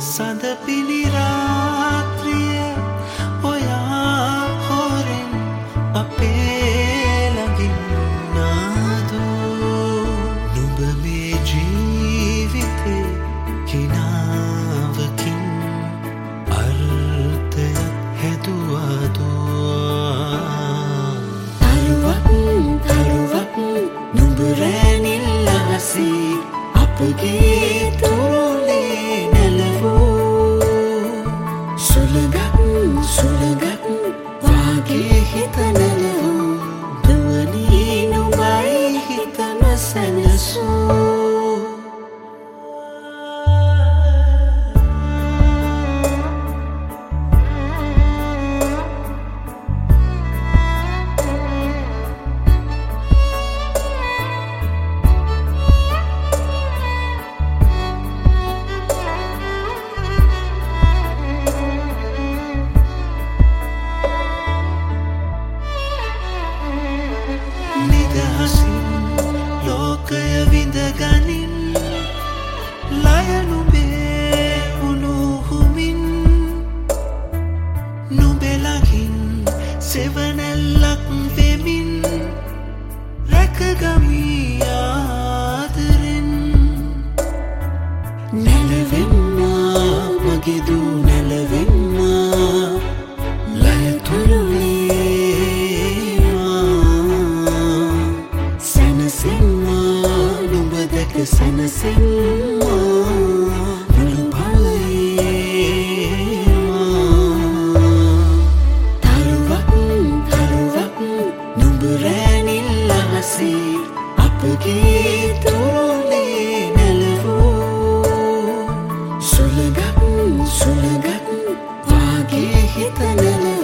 සඳපිලි රාත්‍රිය ඔයා හොරෙන් අපේ ළඟින් නාදෝ නුඹ මේ ජීවිතේ කිනාවකින් අර්ථයක් හැදුවාදෝ තරුවක් නුඹ රැනින් අහසේ අපගේ තුරුලේ නැලවූ සුළඟක් වාගේ හිත නැලවූ දුවනී නුඹයි හිතම සැනසූ ලෝකය විඳගනින් ලය නුඹේ උණුහුමින් නුඹේ ළඟින් සෙවණැල්ලක් වෙමින් රැකගමි ආදරෙන් නැලවෙම්මා මගේ දූ නැලවෙම්මා ලය තුරු සැනසෙම්මා මුළු භවයේමා තරුවක් නුඹ රැනින් අහසේ අපගේ තුරුලේ නැලවූ සුළඟක් වාගේ හිත නැලවූ